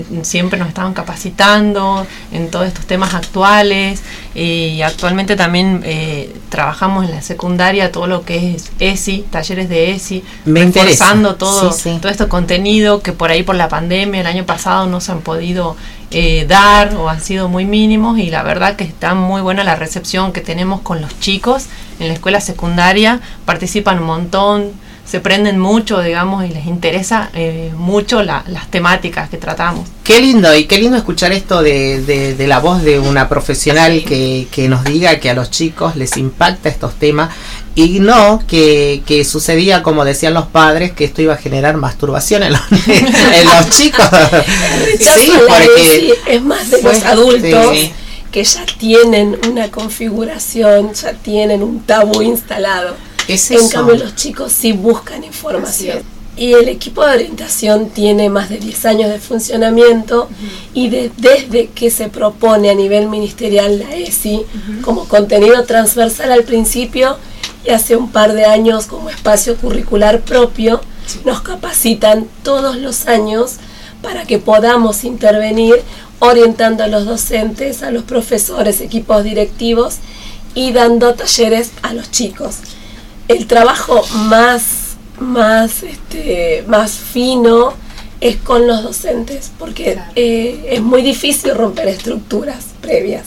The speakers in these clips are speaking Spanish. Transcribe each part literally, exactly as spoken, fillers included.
siempre nos estaban capacitando en todos estos temas actuales, y actualmente también eh, trabajamos en la secundaria todo lo que es E S I, talleres de E S I, Me reforzando todo, sí, sí. todo este contenido que por ahí por la pandemia el año pasado no se han podido eh, dar o han sido muy mínimos, y la verdad que está muy buena la recepción que tenemos con los chicos en la escuela secundaria. Participan un montón, se prenden mucho, digamos, y les interesa eh, mucho la, las temáticas que tratamos. Qué lindo, y qué lindo escuchar esto de, de, de la voz de una profesional sí. que, que nos diga que a los chicos les impacta estos temas, y no que, que sucedía, como decían los padres, que esto iba a generar masturbación en los, en los chicos. Sí, porque es más de los adultos sí. que ya tienen una configuración, ya tienen un tabú instalado. ¿Es en eso? Cambio los chicos sí buscan información. Y el equipo de orientación tiene más de diez años de funcionamiento, uh-huh. y de, desde que se propone a nivel ministerial la E S I uh-huh. como contenido transversal al principio, y hace un par de años como espacio curricular propio, sí. nos capacitan todos los años para que podamos intervenir orientando a los docentes, a los profesores, equipos directivos, y dando talleres a los chicos. El trabajo más, más, este, más fino es con los docentes, porque claro. eh, es muy difícil romper estructuras previas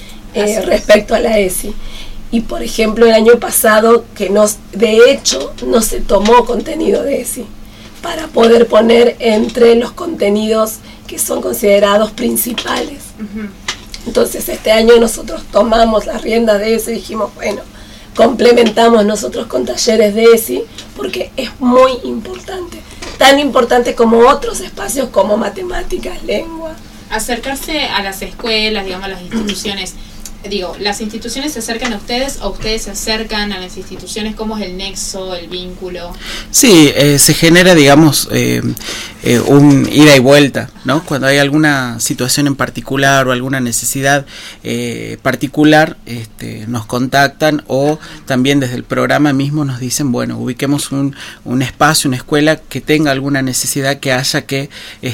eh, respecto a la E S I. Y por ejemplo el año pasado, que nos, de hecho no se tomó contenido de E S I para poder poner entre los contenidos que son considerados principales. Uh-huh. Entonces este año nosotros tomamos las riendas de E S I y dijimos, bueno, complementamos nosotros con talleres de E S I, porque es muy importante, tan importante como otros espacios como matemáticas, lengua. Acercarse a las escuelas, digamos, a las instituciones. Digo, ¿las instituciones se acercan a ustedes o ustedes se acercan a las instituciones? ¿Cómo es el nexo, el vínculo? Sí, eh, se genera, digamos, eh, eh, un ida y vuelta, ¿no? Cuando hay alguna situación en particular o alguna necesidad eh, particular, este, nos contactan, o también desde el programa mismo nos dicen, bueno, ubiquemos un, un espacio, una escuela que tenga alguna necesidad, que haya que,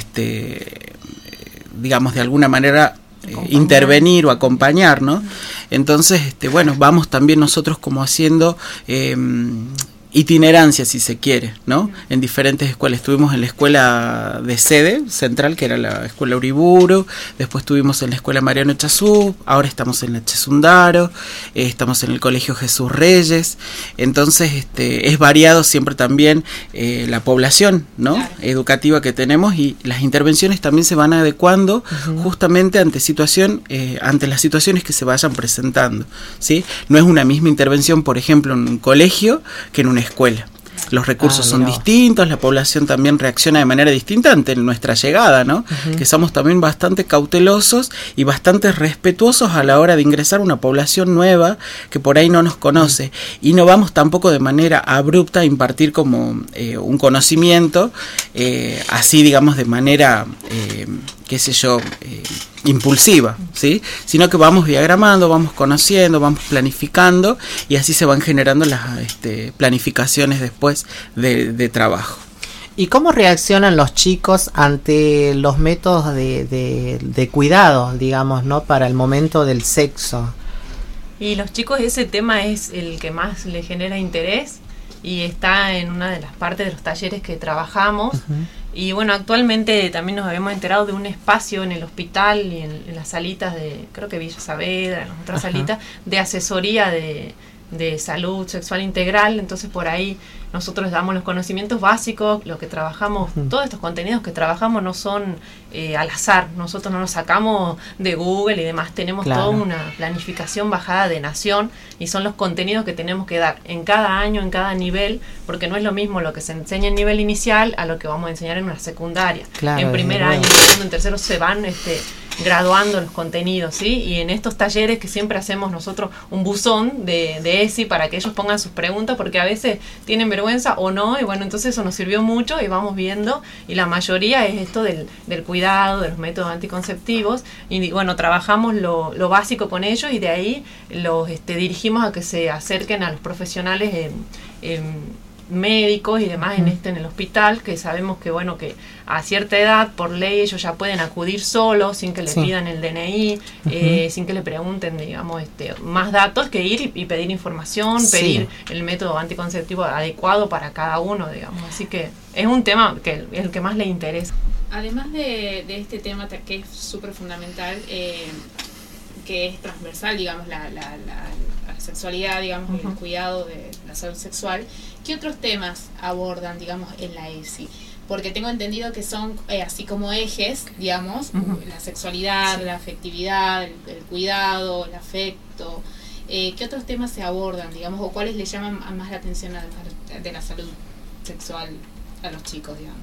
este, digamos, de alguna manera Eh, intervenir o acompañar, ¿no? Entonces, este, bueno, vamos también nosotros como haciendo eh, itinerancia, si se quiere, ¿no? En diferentes escuelas. Estuvimos en la escuela de sede central, que era la escuela Uriburu, después estuvimos en la escuela Mariano Echazú, ahora estamos en la Chesundaro, eh, estamos en el colegio Jesús Reyes. Entonces, este, es variado siempre también eh, la población, ¿no? Claro. Educativa que tenemos, y las intervenciones también se van adecuando uh-huh. justamente ante situación, eh, ante las situaciones que se vayan presentando, ¿sí? No es una misma intervención, por ejemplo, en un colegio que en una escuela. Los recursos ah, son distintos, la población también reacciona de manera distinta ante nuestra llegada, ¿no? Uh-huh. Que somos también bastante cautelosos y bastante respetuosos a la hora de ingresar a una población nueva que por ahí no nos conoce, uh-huh. y no vamos tampoco de manera abrupta a impartir como eh, un conocimiento, eh, así digamos de manera, eh, qué sé yo, eh, impulsiva, ¿sí? Sino que vamos diagramando, vamos conociendo, vamos planificando, y así se van generando las este, planificaciones después de, de trabajo. ¿Y cómo reaccionan los chicos ante los métodos de, de, de cuidado, digamos, ¿no? Para el momento del sexo? Y los chicos, ese tema es el que más les genera interés, y está en una de las partes de los talleres que trabajamos. Uh-huh. Y bueno, actualmente también nos habíamos enterado de un espacio en el hospital y en, en las salitas de, creo que Villa Saavedra, en las otras Ajá. salitas, de asesoría de, de salud sexual integral. Entonces por ahí nosotros damos los conocimientos básicos, lo que trabajamos, uh-huh. todos estos contenidos que trabajamos no son eh, al azar, nosotros no los sacamos de Google y demás, tenemos claro. toda una planificación bajada de nación, y son los contenidos que tenemos que dar en cada año, en cada nivel, porque no es lo mismo lo que se enseña en nivel inicial a lo que vamos a enseñar en una secundaria. Claro, en primer año, en segundo, en tercero se van este graduando los contenidos, ¿sí? Y en estos talleres que siempre hacemos nosotros un buzón de, de E S I para que ellos pongan sus preguntas, porque a veces tienen vergüenza o no, y bueno, entonces eso nos sirvió mucho y vamos viendo, y la mayoría es esto del, del cuidado, de los métodos anticonceptivos, y bueno, trabajamos lo, lo básico con ellos, y de ahí los este, dirigimos a que se acerquen a los profesionales en, en médicos y demás en este en el hospital, que sabemos que bueno que a cierta edad por ley ellos ya pueden acudir solos sin que le sí. pidan el D N I, uh-huh. eh, sin que le pregunten digamos este más datos, que ir y, y pedir información, sí. pedir el método anticonceptivo adecuado para cada uno, digamos. Así que es un tema que es el que más le interesa. Además de, de este tema que es súper fundamental, eh, que es transversal, digamos, la, la, la, la sexualidad, digamos, uh-huh. el cuidado de la salud sexual, ¿qué otros temas abordan, digamos, en la E S I? Porque tengo entendido que son eh, así como ejes, digamos, uh-huh. la sexualidad, sí. la afectividad, el, el cuidado, el afecto. Eh, ¿Qué otros temas se abordan, digamos, o cuáles le llaman más la atención a, a, de la salud sexual a los chicos, digamos?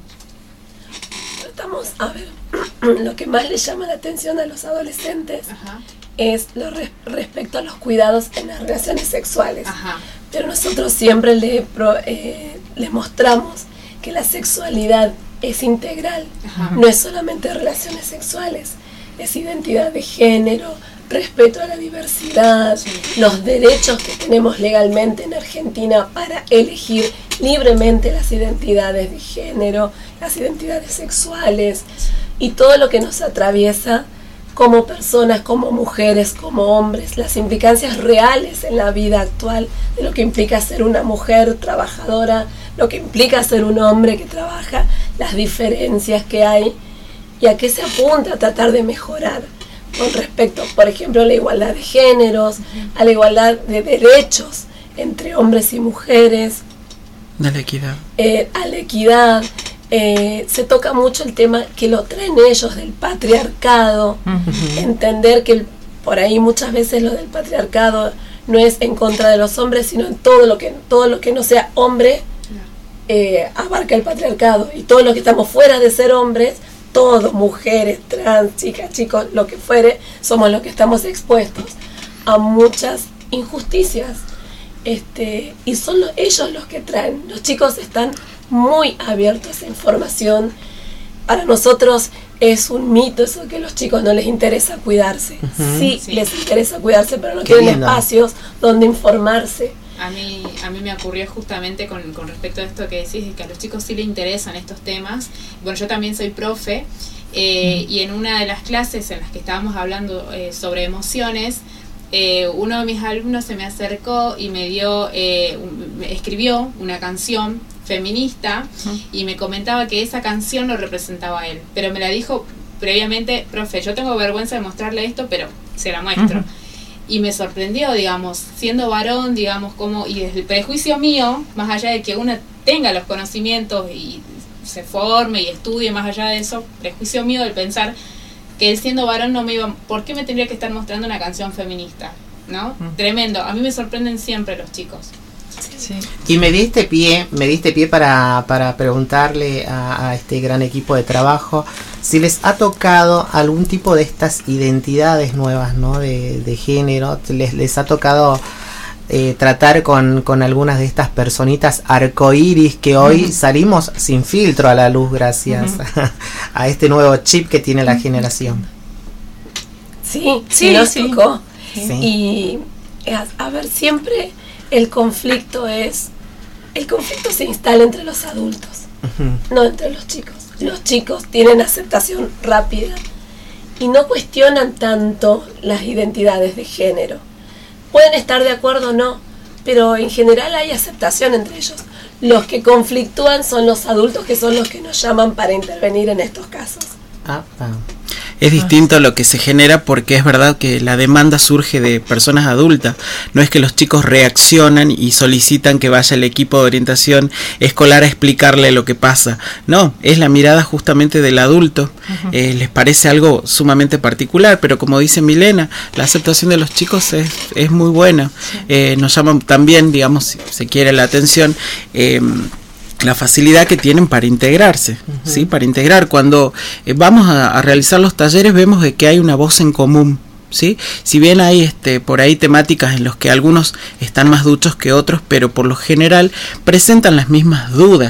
Tratamos, a ver, lo que más le llama la atención a los adolescentes Ajá. es lo re- respecto a los cuidados en las relaciones sexuales. Ajá. Pero nosotros siempre le pro, eh, les mostramos que la sexualidad es integral, Ajá. no es solamente relaciones sexuales, es identidad de género, respeto a la diversidad, sí. los derechos que tenemos legalmente en Argentina para elegir libremente las identidades de género, las identidades sexuales y todo lo que nos atraviesa como personas, como mujeres, como hombres, las implicancias reales en la vida actual de lo que implica ser una mujer trabajadora, lo que implica ser un hombre que trabaja, las diferencias que hay y a qué se apunta a tratar de mejorar con respecto, por ejemplo, a la igualdad de géneros, a la igualdad de derechos entre hombres y mujeres, a la equidad, eh, a la equidad. Eh, se toca mucho el tema que lo traen ellos del patriarcado, uh-huh. entender que el, por ahí muchas veces lo del patriarcado no es en contra de los hombres, sino en todo lo que todo lo que no sea hombre eh, abarca el patriarcado, y todos los que estamos fuera de ser hombres, todos, mujeres, trans, chicas, chicos, lo que fuere, somos los que estamos expuestos a muchas injusticias, este, y son los, ellos los que traen. Los chicos están muy abiertos a información. Para nosotros es un mito eso que a los chicos no les interesa cuidarse. Uh-huh. Sí, sí, les interesa cuidarse, pero no Qué tienen lindo. espacios donde informarse. A mí, a mí me ocurrió justamente con, con respecto a esto que decís, que a los chicos sí les interesan estos temas. Bueno, yo también soy profe, eh, mm. y en una de las clases en las que estábamos hablando eh, sobre emociones, eh, uno de mis alumnos se me acercó y me dio, eh, un, me escribió una canción feminista, mm. y me comentaba que esa canción lo representaba a él, pero me la dijo previamente: profe, yo tengo vergüenza de mostrarle esto, pero se la muestro. Mm. Y me sorprendió, digamos, siendo varón, digamos, como, y desde el prejuicio mío, más allá de que uno tenga los conocimientos y se forme y estudie, más allá de eso, prejuicio mío del pensar que él siendo varón no me iba, ¿por qué me tendría que estar mostrando una canción feminista? ¿No? Mm. Tremendo. A mí me sorprenden siempre los chicos. Sí. Y me diste pie, me diste pie para, para preguntarle a, a este gran equipo de trabajo si les ha tocado algún tipo de estas identidades nuevas, ¿no? de, de género, les, les ha tocado eh, tratar con, con algunas de estas personitas arcoíris que hoy uh-huh. salimos sin filtro a la luz gracias uh-huh. a, a este nuevo chip que tiene la generación. Sí, sí, nos sí. tocó. Sí. Y a, a ver, siempre el conflicto es, el conflicto se instala entre los adultos, uh-huh. no entre los chicos. Los chicos tienen aceptación rápida y no cuestionan tanto las identidades de género. Pueden estar de acuerdo o no, pero en general hay aceptación entre ellos. Los que conflictúan son los adultos, que son los que nos llaman para intervenir en estos casos. Ah, ah. Es distinto lo que se genera, porque es verdad que la demanda surge de personas adultas. No es que los chicos reaccionan y solicitan que vaya el equipo de orientación escolar a explicarle lo que pasa. No, es la mirada justamente del adulto. Uh-huh. Eh, les parece algo sumamente particular, pero como dice Milena, la aceptación de los chicos es, es muy buena. Sí. Eh, nos llaman también, digamos, si se quiere la atención, eh, la facilidad que tienen para integrarse, uh-huh. ¿sí? Para integrar. Cuando eh, vamos a, a realizar los talleres, vemos de que hay una voz en común, ¿sí? Si bien hay este por ahí temáticas en las que algunos están más duchos que otros, pero por lo general presentan las mismas dudas,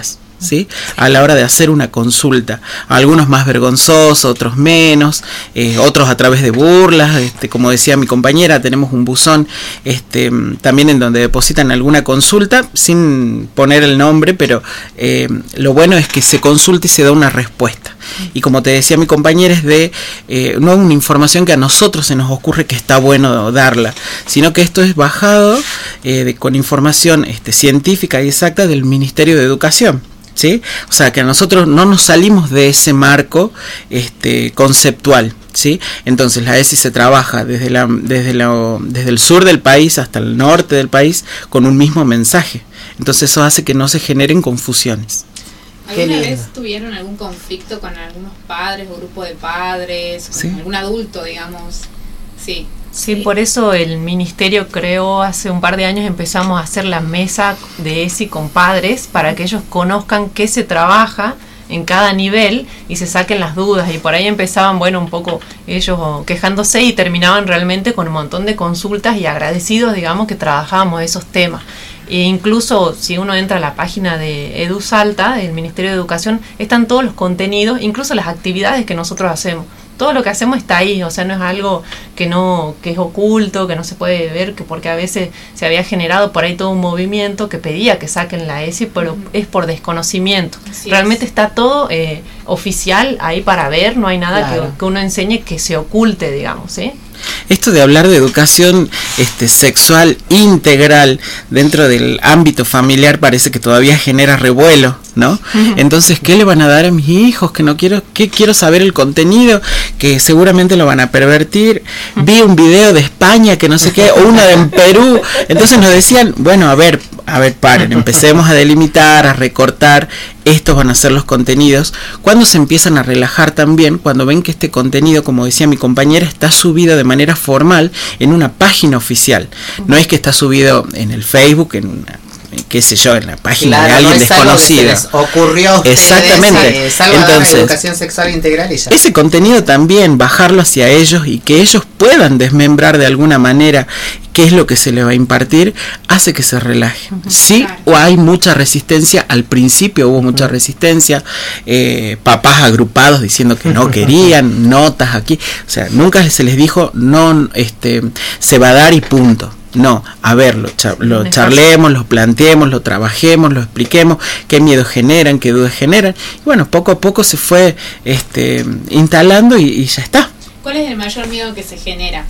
¿sí? A la hora de hacer una consulta. Algunos más vergonzosos, otros menos, eh, otros a través de burlas, este, como decía mi compañera, tenemos un buzón este, también en donde depositan alguna consulta, sin poner el nombre, pero eh, lo bueno es que se consulta y se da una respuesta. Y como te decía mi compañera, es de eh, no es una información que a nosotros se nos ocurre que está bueno darla, sino que esto es bajado eh, de, con información este, científica y exacta del Ministerio de Educación, ¿sí? O sea que a nosotros no nos salimos de ese marco este, conceptual, ¿sí? Entonces la E S I se trabaja desde, la, desde, la, desde el sur del país hasta el norte del país con un mismo mensaje. Entonces eso hace que no se generen confusiones. ¿Alguna vez tuvieron algún conflicto con algunos padres o grupo de padres, con ¿sí? algún adulto, digamos? Sí. Sí, por eso el ministerio creó hace un par de años, empezamos a hacer la mesa de E S I con padres para que ellos conozcan qué se trabaja en cada nivel y se saquen las dudas, y por ahí empezaban, bueno, un poco ellos quejándose y terminaban realmente con un montón de consultas y agradecidos, digamos, que trabajábamos esos temas. E incluso si uno entra a la página de EduSalta, del Ministerio de Educación, están todos los contenidos, incluso las actividades que nosotros hacemos. Todo lo que hacemos está ahí, o sea, no es algo que no que es oculto, que no se puede ver, que porque a veces se había generado por ahí todo un movimiento que pedía que saquen la E S I, pero uh-huh. es por desconocimiento. Así Realmente es. Está todo eh, oficial ahí para ver, no hay nada claro. que, que uno enseñe que se oculte, digamos, ¿sí? Esto de hablar de educación este, sexual integral dentro del ámbito familiar parece que todavía genera revuelo, ¿no? Uh-huh. Entonces, ¿qué le van a dar a mis hijos? Que no quiero, que quiero saber el contenido, que seguramente lo van a pervertir. Uh-huh. Vi un video de España, que no sé qué, o una de en Perú. Entonces nos decían, bueno, a ver, a ver, paren, empecemos a delimitar, a recortar. Estos van a ser los contenidos. Cuando se empiezan a relajar también, cuando ven que este contenido, como decía mi compañera, está subido de manera formal en una página oficial. No es que está subido en el Facebook, en una, qué sé yo, en la página claro, de alguien no desconocido. Les ocurrió a ustedes, exactamente. Eh, Entonces, educación sexual integral y ya. Ese contenido también bajarlo hacia ellos y que ellos puedan desmembrar de alguna manera qué es lo que se le va a impartir, hace que se relaje. Uh-huh. Sí, claro. O hay mucha resistencia, al principio hubo mucha resistencia, eh, papás agrupados diciendo que no querían, notas aquí, o sea, nunca se les dijo, no, este, se va a dar y punto. No, a ver, lo, char- lo charlemos, lo planteemos, lo trabajemos, lo expliquemos, qué miedos generan, qué dudas generan, y bueno, poco a poco se fue este, instalando y, y ya está. ¿Cuál es el mayor miedo que se genera?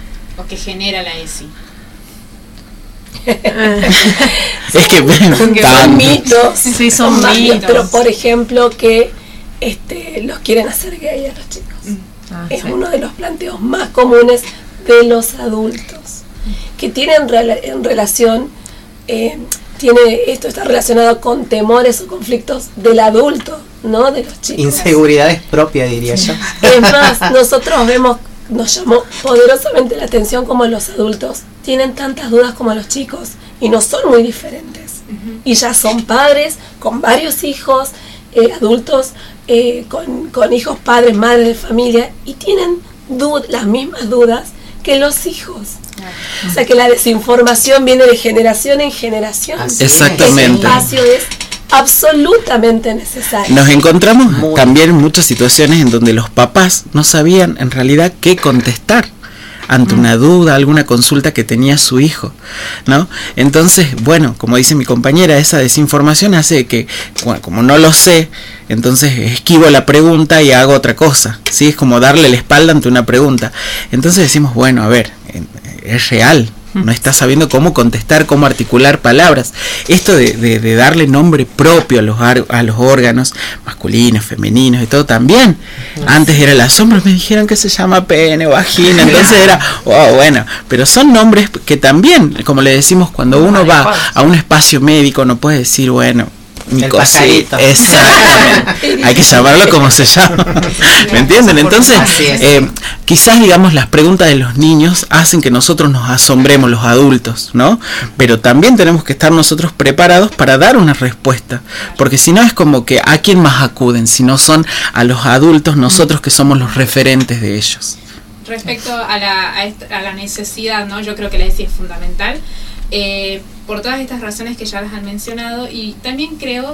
O que genera la E S I. Es que, que son mitos, sí, son, son mitos, pero por ejemplo que este, los quieren hacer gay a los chicos. Ah, es sí. uno de los planteos más comunes de los adultos que tienen rela- en relación, eh, tiene esto está relacionado con temores o conflictos del adulto, no de los chicos. Inseguridades propias, diría yo. Es más, nosotros vemos, nos llamó poderosamente la atención como los adultos tienen tantas dudas como los chicos y no son muy diferentes. Uh-huh. Y ya son padres con varios hijos, eh, adultos eh, con, con hijos, padres, madres de familia, y tienen dud- las mismas dudas que los hijos. Uh-huh. O sea que la desinformación viene de generación en generación. Así Exactamente. Ese espacio es absolutamente necesario. Nos encontramos Muy. también en muchas situaciones en donde los papás no sabían en realidad qué contestar ante una duda, alguna consulta que tenía su hijo, ¿no? Entonces, bueno, como dice mi compañera, esa desinformación hace que, bueno, como no lo sé, entonces esquivo la pregunta y hago otra cosa, ¿sí? Es como darle la espalda ante una pregunta. Entonces decimos, bueno, a ver, es real, no está sabiendo cómo contestar, cómo articular palabras. Esto de, de, de darle nombre propio a los, ar, a los órganos masculinos, femeninos y todo también. Antes era las sombras, me dijeron que se llama pene, vagina, entonces era, oh, bueno, pero son nombres que también, como le decimos, cuando uno va a un espacio médico no puede decir, bueno, mi cosita, exactamente, hay que llamarlo como se llama, ¿me entienden? Entonces, eh, quizás digamos las preguntas de los niños hacen que nosotros nos asombremos los adultos, ¿no? Pero también tenemos que estar nosotros preparados para dar una respuesta, porque si no es como que ¿a quién más acuden? Si no son a los adultos, nosotros que somos los referentes de ellos. Respecto a la, a, esta, a la necesidad, ¿no? Yo creo que la E S I es fundamental. Eh, por todas estas razones que ya las han mencionado, y también creo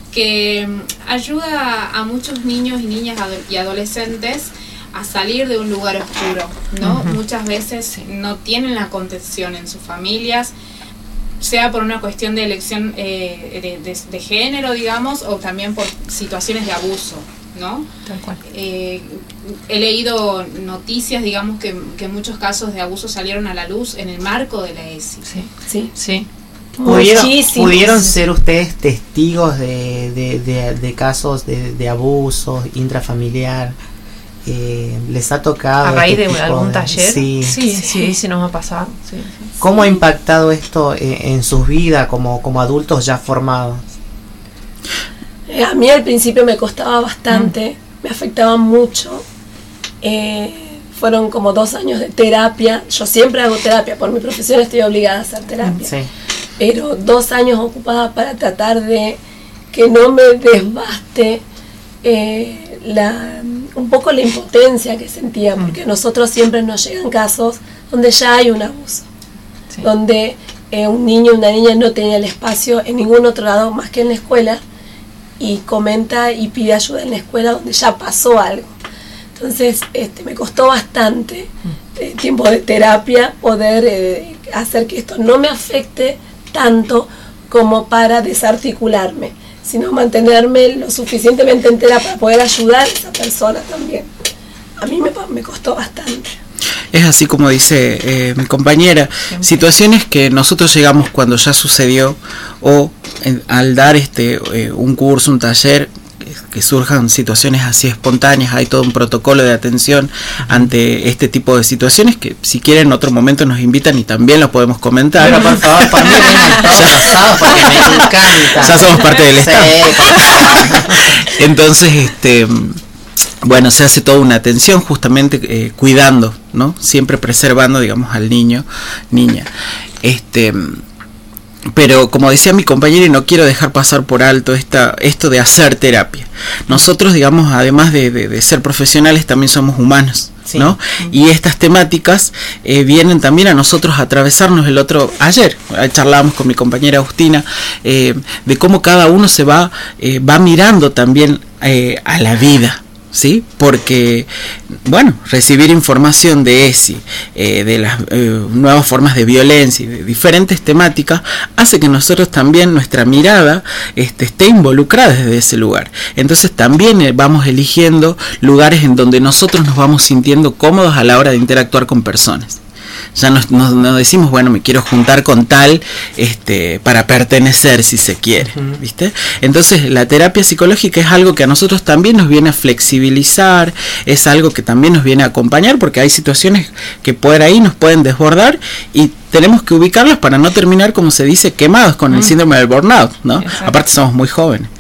que ayuda a muchos niños y niñas y adolescentes a salir de un lugar oscuro, ¿no? Uh-huh. Muchas veces no tienen la contención en sus familias, sea por una cuestión de elección eh, de, de, de género, digamos, o también por situaciones de abuso, ¿no? Tal cual. Eh, he leído noticias, digamos, que, que muchos casos de abuso salieron a la luz en el marco de la ESI. Sí, sí, sí. ¿Pudieron, ¿Pudieron ser ustedes testigos de, de, de, de casos de, de abuso intrafamiliar? Eh, ¿Les ha tocado a raíz este de algún de, taller? Sí, sí, sí, sí, sí nos ha pasado. Sí, sí. ¿Cómo ha impactado esto en, en sus vidas como, como adultos ya formados? Eh, a mí al principio me costaba bastante, mm. me afectaba mucho. Eh, fueron como dos años de terapia. Yo siempre hago terapia, por mi profesión estoy obligada a hacer terapia. Sí. Pero dos años ocupada para tratar de que no me desbaste eh, la, un poco la impotencia que sentía, porque a nosotros siempre nos llegan casos donde ya hay un abuso, sí. donde eh, un niño o una niña no tenía el espacio en ningún otro lado más que en la escuela, y comenta y pide ayuda en la escuela donde ya pasó algo. Entonces este, me costó bastante eh, tiempo de terapia poder eh, hacer que esto no me afecte tanto como para desarticularme, sino mantenerme lo suficientemente entera para poder ayudar a esa persona también. A mí me, me costó bastante. Es así como dice eh, mi compañera, situaciones que nosotros llegamos cuando ya sucedió, o en, al dar este eh, un curso, un taller, que surjan situaciones así espontáneas, hay todo un protocolo de atención ante este tipo de situaciones que si quieren en otro momento nos invitan y también lo podemos comentar. Pero por favor, por mí ya, porque me encanta. Ya somos parte del Estado. Sí. Entonces, este bueno, se hace toda una atención justamente eh, cuidando, ¿no? Siempre preservando, digamos, al niño, niña. Este Pero como decía mi compañera, y no quiero dejar pasar por alto esta, esto de hacer terapia. Nosotros, digamos, además de, de, de ser profesionales, también somos humanos, sí. ¿no? Y estas temáticas eh, vienen también a nosotros a atravesarnos. El otro, ayer charlábamos con mi compañera Agustina, eh, de cómo cada uno se va, eh, va mirando también eh, a la vida. ¿Sí? Porque, bueno, recibir información de ESI, eh, de las eh, nuevas formas de violencia y de diferentes temáticas, hace que nosotros también, nuestra mirada este, esté involucrada desde ese lugar. Entonces también eh, vamos eligiendo lugares en donde nosotros nos vamos sintiendo cómodos a la hora de interactuar con personas. Ya nos, nos, nos decimos, bueno, me quiero juntar con tal este, para pertenecer, si se quiere, uh-huh. ¿viste? Entonces la terapia psicológica es algo que a nosotros también nos viene a flexibilizar, es algo que también nos viene a acompañar, porque hay situaciones que por ahí nos pueden desbordar y tenemos que ubicarlas para no terminar, como se dice, quemados con uh-huh. el síndrome del burnout, ¿no? Exacto. Aparte somos muy jóvenes.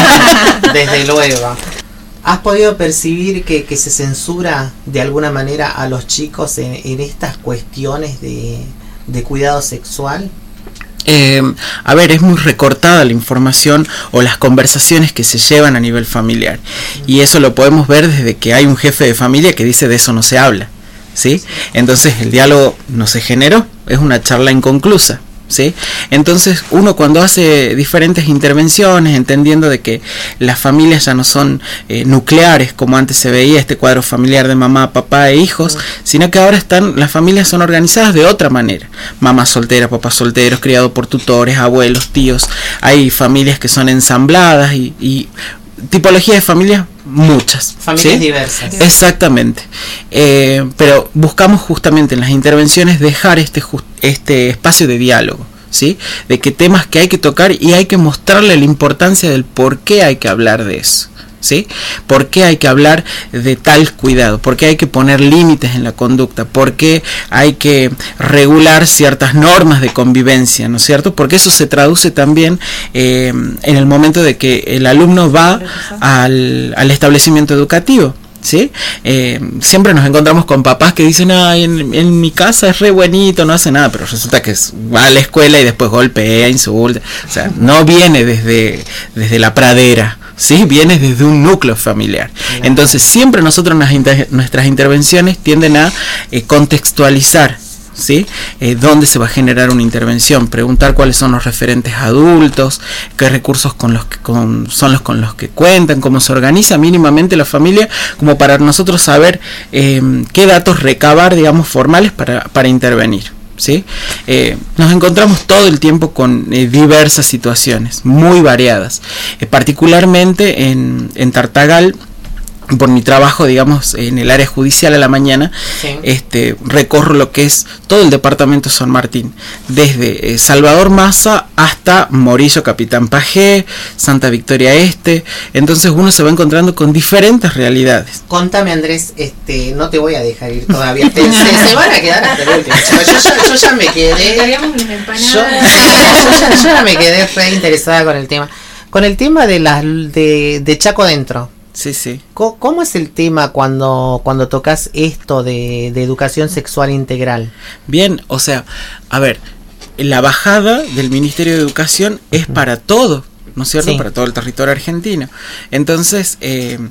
Desde luego. ¿Has podido percibir que, que se censura de alguna manera a los chicos en, en estas cuestiones de, de cuidado sexual? Eh, a ver, es muy recortada la información o las conversaciones que se llevan a nivel familiar. Y eso lo podemos ver desde que hay un jefe de familia que dice de eso no se habla, ¿sí? Entonces el diálogo no se generó, es una charla inconclusa. ¿Sí? Entonces uno cuando hace diferentes intervenciones, entendiendo de que las familias ya no son eh, nucleares como antes se veía, este cuadro familiar de mamá, papá e hijos, uh-huh. sino que ahora están, las familias son organizadas de otra manera, mamá soltera, papás solteros, criados por tutores, abuelos, tíos, hay familias que son ensambladas y, y tipologías de familias muchas, familias ¿sí? diversas. Exactamente, eh, pero buscamos justamente en las intervenciones dejar este just, este espacio de diálogo, ¿sí? De que temas que hay que tocar y hay que mostrarle la importancia del por qué hay que hablar de eso, ¿sí? ¿Por qué hay que hablar de tal cuidado? ¿Por qué hay que poner límites en la conducta? ¿Por qué hay que regular ciertas normas de convivencia? ¿No es cierto? Porque eso se traduce también eh, en el momento de que el alumno va al, al establecimiento educativo. ¿Sí? Eh, siempre nos encontramos con papás que dicen, ay, en, en mi casa es re buenito, no hace nada, pero resulta que es, va a la escuela y después golpea, insulta, o sea, no viene desde, desde la pradera, ¿sí? Viene desde un núcleo familiar. Entonces siempre nosotros nas inter, nuestras intervenciones tienden a eh, contextualizar, ¿sí? Eh, ¿Dónde se va a generar una intervención? Preguntar cuáles son los referentes adultos, qué recursos con los que, con, son los con los que cuentan, cómo se organiza mínimamente la familia, como para nosotros saber eh, qué datos recabar, digamos, formales para, para intervenir. ¿Sí? Eh, nos encontramos todo el tiempo con eh, diversas situaciones muy variadas, eh, particularmente en, en Tartagal. Por mi trabajo, digamos, en el área judicial a la mañana, sí. este, recorro lo que es todo el departamento San Martín, desde eh, Salvador Massa hasta Morillo, Capitán Pajé, Santa Victoria Este. Entonces uno se va encontrando con diferentes realidades. Contame, Andrés, este, no te voy a dejar ir todavía. Te, se, se van a quedar hasta el último. Yo, yo, yo, yo ya me quedé. Yo, yo, ya, yo ya me quedé re interesada con el tema. Con el tema de las de, de Chaco Dentro. Sí, sí. ¿Cómo, ¿Cómo es el tema cuando, cuando tocas esto de, de educación sexual integral? Bien, o sea, a ver, la bajada del Ministerio de Educación es para todo, ¿no es cierto? Sí. Para todo el territorio argentino. Entonces, eh,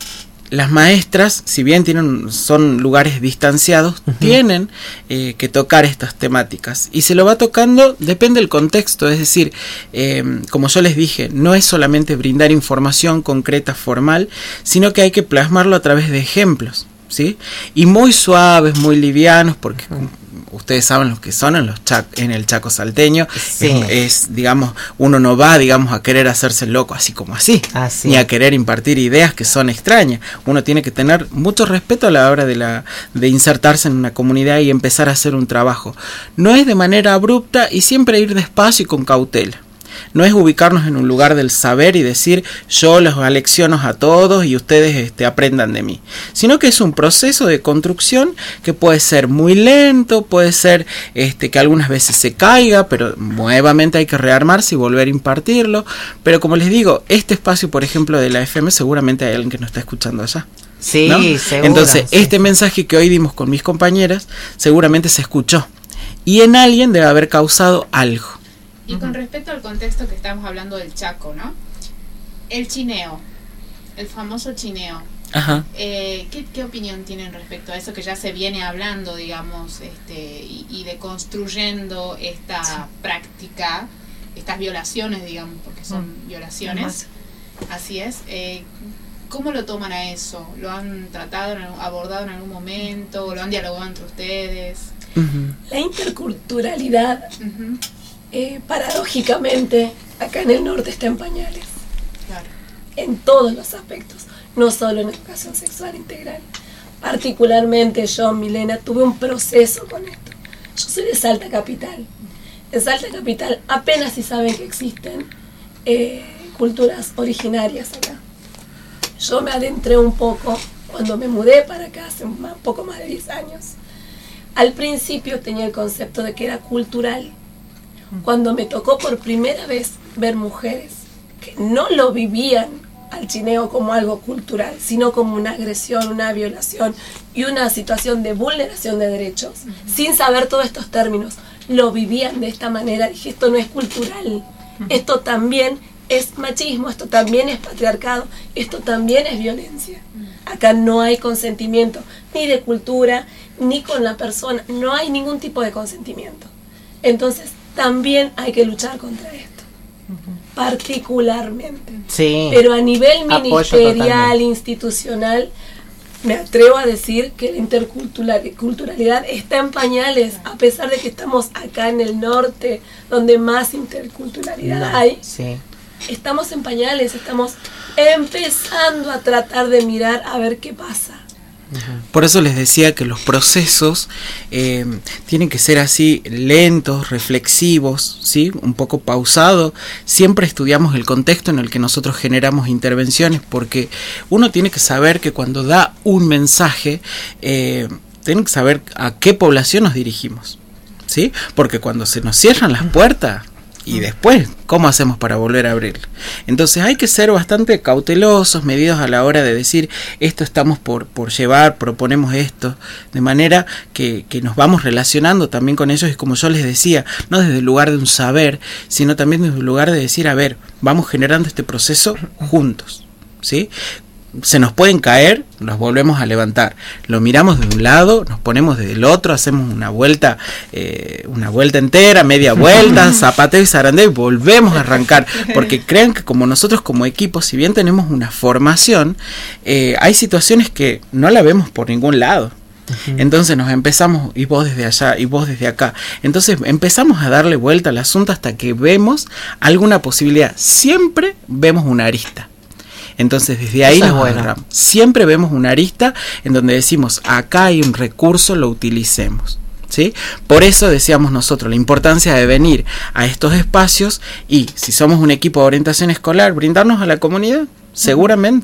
las maestras, si bien tienen son lugares distanciados, uh-huh. tienen eh, que tocar estas temáticas. Y se lo va tocando, depende del contexto. Es decir, eh, como yo les dije, no es solamente brindar información concreta, formal, sino que hay que plasmarlo a través de ejemplos, ¿sí? Y muy suaves, muy livianos, porque uh-huh. ustedes saben lo que son en los chac- en el Chaco salteño. Sí. es, es digamos, uno no va, digamos, a querer hacerse loco así como así, así, ni a querer impartir ideas que son extrañas. Uno tiene que tener mucho respeto a la hora de la de insertarse en una comunidad y empezar a hacer un trabajo. No es de manera abrupta y siempre ir despacio y con cautela. No es ubicarnos en un lugar del saber y decir yo los alecciono a todos y ustedes este, aprendan de mí, sino que es un proceso de construcción que puede ser muy lento, puede ser este, que algunas veces se caiga, pero nuevamente hay que rearmarse y volver a impartirlo. Pero como les digo, este espacio, por ejemplo, de la F M, seguramente hay alguien que nos está escuchando allá. Sí, ¿no? seguro. Entonces, sí. este mensaje que hoy dimos con mis compañeras seguramente se escuchó y en alguien debe haber causado algo. Y con respecto al contexto que estamos hablando del Chaco, ¿no? El chineo, el famoso chineo. Ajá. Eh, ¿qué, ¿Qué opinión tienen respecto a eso que ya se viene hablando, digamos, este, y, y deconstruyendo esta sí. práctica, estas violaciones, digamos, porque son mm. violaciones? Ajá. Así es. Eh, ¿Cómo lo toman a eso? ¿Lo han tratado, abordado en algún momento? ¿Lo han dialogado entre ustedes? Uh-huh. La interculturalidad... Uh-huh. Eh, paradójicamente, acá en el norte está en pañales. Claro. En todos los aspectos, no solo en educación sexual integral. Particularmente yo, Milena, tuve un proceso con esto. Yo soy de Salta Capital. En Salta Capital apenas si saben que existen eh, culturas originarias acá. Yo me adentré un poco cuando me mudé para acá hace un poco más de diez años. Al principio tenía el concepto de que era cultural. Cuando me tocó por primera vez ver mujeres que no lo vivían al chineo como algo cultural, sino como una agresión, una violación y una situación de vulneración de derechos, uh-huh. sin saber todos estos términos, lo vivían de esta manera, dije, esto no es cultural, uh-huh. esto también es machismo, esto también es patriarcado, esto también es violencia. Uh-huh. Acá no hay consentimiento, ni de cultura, ni con la persona, no hay ningún tipo de consentimiento. Entonces, también hay que luchar contra esto, uh-huh. particularmente. Sí. Pero a nivel ministerial, institucional, me atrevo a decir que la interculturalidad está en pañales, a pesar de que estamos acá en el norte, donde más interculturalidad no, hay. Sí. Estamos en pañales, estamos empezando a tratar de mirar a ver qué pasa. Por eso les decía que los procesos eh, tienen que ser así lentos, reflexivos, ¿sí? Un poco pausados. Siempre estudiamos el contexto en el que nosotros generamos intervenciones, porque uno tiene que saber que cuando da un mensaje, eh, tiene que saber a qué población nos dirigimos, ¿sí? Porque cuando se nos cierran las puertas, y después, ¿cómo hacemos para volver a abrir? Entonces hay que ser bastante cautelosos, medidos a la hora de decir, esto estamos por, por llevar, proponemos esto, de manera que, que nos vamos relacionando también con ellos, y como yo les decía, no desde el lugar de un saber, sino también desde el lugar de decir, a ver, vamos generando este proceso juntos, ¿sí? se nos pueden caer, los volvemos a levantar. Lo miramos de un lado, nos ponemos del otro, hacemos una vuelta, eh, una vuelta entera, media vuelta, zapateo y zarandeo y volvemos a arrancar. Porque crean que como nosotros como equipo, si bien tenemos una formación, eh, hay situaciones que no la vemos por ningún lado. Uh-huh. Entonces nos empezamos, y vos desde allá, y vos desde acá. Entonces empezamos a darle vuelta al asunto hasta que vemos alguna posibilidad. Siempre vemos una arista. Entonces desde ahí nos agarramos. Siempre vemos una arista en donde decimos, acá hay un recurso, lo utilicemos. ¿Sí? Por eso decíamos nosotros la importancia de venir a estos espacios y si somos un equipo de orientación escolar, brindarnos a la comunidad. Seguramente.